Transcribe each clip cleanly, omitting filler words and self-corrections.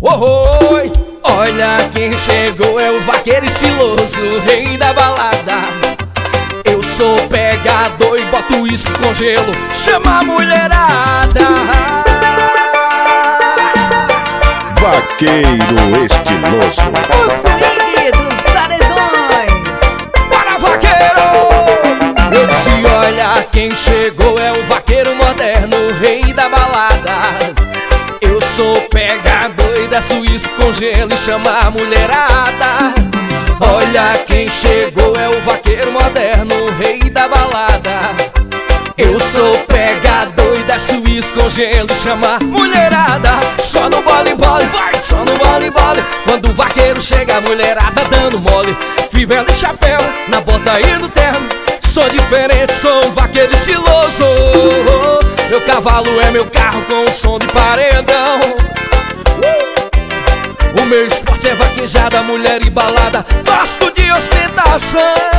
Oi, olha quem chegou, é o vaqueiro estiloso, o rei da balada. Eu sou pegador e boto isso com gelo, chama a mulherada. Vaqueiro estiloso, O swing dos paredões. Bora, vaqueiro! Eu disse, olha quem chegou, é o vaqueiro moderno, o rei da balada. Eu sou pegador e desço isso com gelo e chama a mulherada. Olha quem chegou, é o vaqueiro moderno, o rei da balada. Eu sou pegador e desço isso com gelo e chama a mulherada. Só no bole, vai, só no bole. Quando o vaqueiro chega, a mulherada dando mole. Fivela e chapéu, na bota e no terno. Sou diferente, sou um vaqueiro estiloso. Meu cavalo é meu carro com o som de paredão. O meu esporte é vaquejada, mulher e balada. Gosto de ostentação.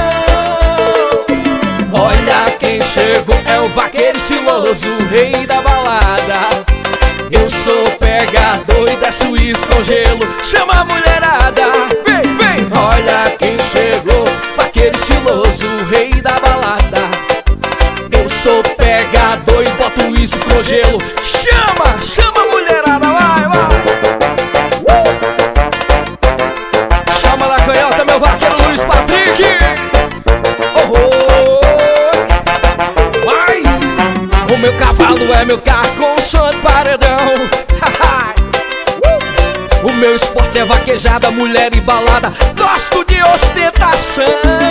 Olha quem chegou, é o vaqueiro estiloso, o rei da balada. Eu sou pegador e desço isso com gelo, chama a mulherada. Vem! Olha quem chegou, vaqueiro estiloso, o rei da balada. Eu sou pegador e boto isso com gelo, chama a mulherada, vai! Chama da canhota, meu vaqueiro Luiz Patrick. Vai! O meu cavalo é meu carro com som de paredão. O meu esporte é vaquejada, mulher e balada. Gosto de ostentação.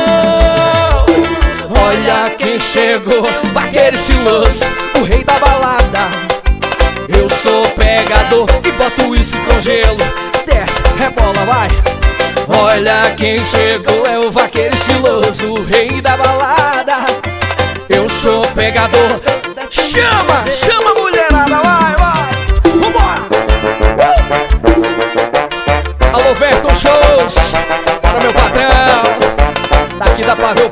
Olha quem chegou, vaqueiro estiloso, o rei da balada. Eu sou pegador e boto isso com gelo. Desce, rebola, vai. Olha quem chegou, é o vaqueiro estiloso, o rei da balada. Eu sou pegador, chama a mulherada, vai. Vambora! Alô, Verton Shows, para meu patrão. Daqui dá pra ver